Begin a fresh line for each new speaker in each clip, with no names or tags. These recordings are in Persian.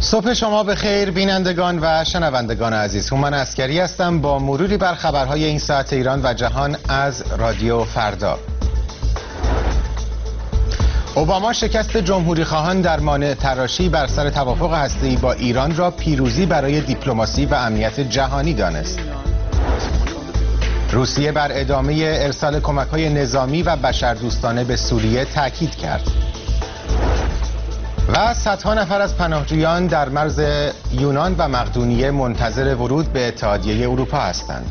صبح شما بخیر بینندگان و شنوندگان عزیز. هومن عسکری هستم با مروری بر خبرهای این ساعت ایران و جهان از رادیو فردا. اوباما شکست جمهوری خواهان در مانع تراشی بر سر توافق هسته‌ای با ایران را پیروزی برای دیپلماسی و امنیت جهانی دانست. روسیه بر ادامه ارسال کمک‌های نظامی و بشردوستانه به سوریه تاکید کرد. و صدها نفر از پناهجویان در مرز یونان و مقدونیه منتظر ورود به اتحادیه اروپا هستند.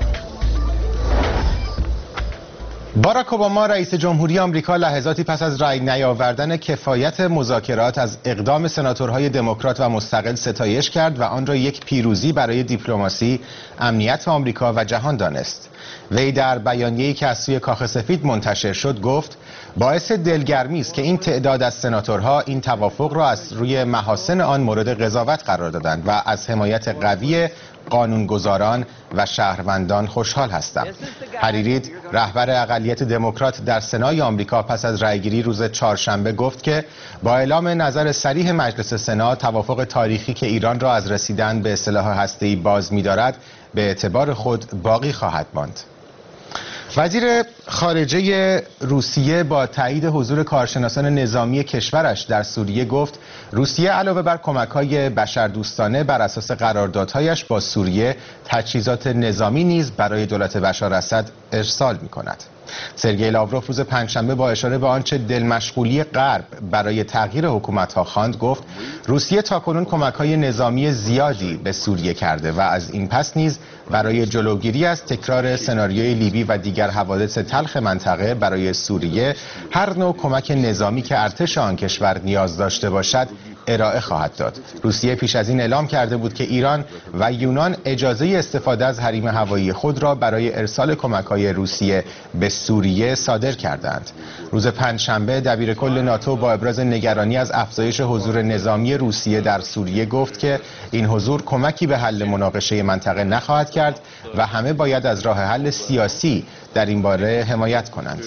باراک اوباما رئیس جمهوری آمریکا لحظاتی پس از رأی نیاوردن کفایت مذاکرات از اقدام سناتورهای دموکرات و مستقل ستایش کرد و آن را یک پیروزی برای دیپلماسی، امنیت آمریکا و جهان دانست. وی در بیانیه‌ای که از سوی کاخ سفید منتشر شد گفت: باعث دلگرمی است که این تعداد از سناتورها این توافق را از روی محاسن آن مورد قضاوت قرار دادند و از حمایت قوی قانونگذاران و شهروندان خوشحال هستم. هری رید رهبر اقلیت دموکرات در سنای آمریکا پس از رأیگیری روز چهارشنبه گفت که با اعلام نظر صریح مجلس سنا توافق تاریخی که ایران را از رسیدن به سلاح هسته‌ای باز می‌دارد به اعتبار خود باقی خواهد ماند. وزیر خارجه روسیه با تایید حضور کارشناسان نظامی کشورش در سوریه گفت روسیه علاوه بر کمک‌های بشردوستانه بر اساس قراردادهایش با سوریه تجهیزات نظامی نیز برای دولت بشار اسد ارسال می‌کند. سرگئی لاوروف روز پنجشنبه با اشاره به آنچه دلمشغولی غرب برای تغییر حکومت‌ها خواند گفت روسیه تاکنون کمک‌های نظامی زیادی به سوریه کرده و از این پس نیز برای جلوگیری از تکرار سناریوی لیبی و دیگر حوادث تلخ منطقه برای سوریه هر نوع کمک نظامی که ارتش آن کشور نیاز داشته باشد ارائه خواهد داد. روسیه پیش از این اعلام کرده بود که ایران و یونان اجازه استفاده از حریم هوایی خود را برای ارسال کمک‌های روسیه به سوریه صادر کردند. روز پنجشنبه دبیرکل ناتو با ابراز نگرانی از افزایش حضور نظامی روسیه در سوریه گفت که این حضور کمکی به حل مناقشه منطقه نخواهد کرد و همه باید از راه حل سیاسی در این باره حمایت کنند.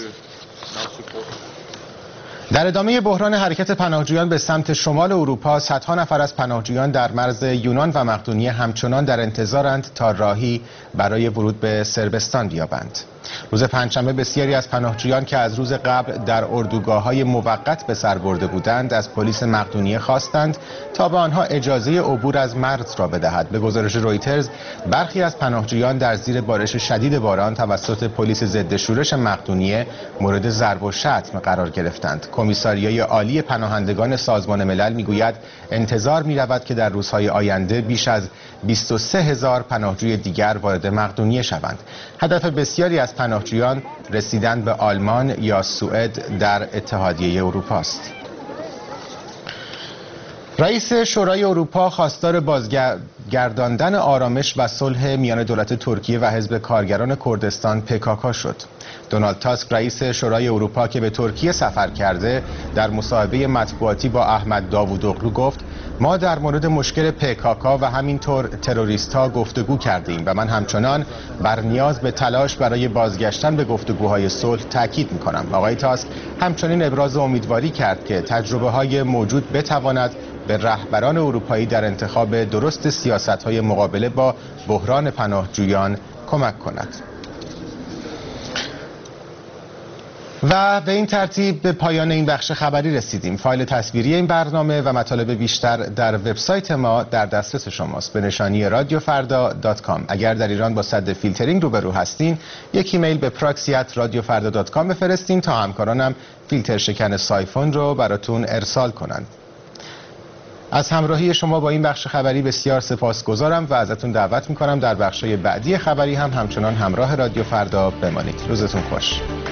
در ادامه بحران حرکت پناهجویان به سمت شمال اروپا، صدها نفر از پناهجویان در مرز یونان و مقدونیه همچنان در انتظارند تا راهی برای ورود به صربستان بیابند. روز پنجشنبه بسیاری از پناهجویان که از روز قبل در اردوگاه‌های موقت به سر برده بودند از پلیس مقدونیه خواستند تا به آنها اجازه عبور از مرز را بدهد. به گزارش رویترز برخی از پناهجویان در زیر بارش شدید باران توسط پلیس ضد شورش مقدونیه مورد ضرب و شتم قرار گرفتند. کمیساریای عالی پناهندگان سازمان ملل میگوید انتظار می‌رود که در روزهای آینده بیش از 23,000 پناهجوی دیگر وارد مقدونیه شوند. هدف بسیاری از پناهجویان رسیدن به آلمان یا سوئد در اتحادیه اروپا است. رئیس شورای اروپا خواستار بازگرداندن آرامش و صلح میان دولت ترکیه و حزب کارگران کردستان PKK شد. دونالد تاسک رئیس شورای اروپا که به ترکیه سفر کرده در مصاحبه مطبوعاتی با احمد داوودوغلو گفت ما در مورد مشکل PKK و همینطور تروریست‌ها گفتگو کردیم و من همچنان بر نیاز به تلاش برای بازگشتن به گفتگوهای صلح تاکید می‌کنم. آقای تاسک همچنین ابراز امیدواری کرد که تجربه‌های موجود بتواند به رهبران اروپایی در انتخاب درست سیاست‌های مقابله با بحران پناهجویان کمک کند. و به این ترتیب به پایان این بخش خبری رسیدیم. فایل تصویری این برنامه و مطالب بیشتر در وبسایت ما در دسترس شماست به نشانی radiofarda.com. اگر در ایران با سد فیلترینگ روبرو هستین یک ایمیل به proxy@radiofarda.com بفرستین تا همکارانم فیلتر شکن سایفون رو براتون ارسال کنند. از همراهی شما با این بخش خبری بسیار سپاسگزارم و ازتون دعوت میکنم در بخش‌های بعدی خبری هم همچنان همراه رادیو فردا بمانید. روزتون خوش.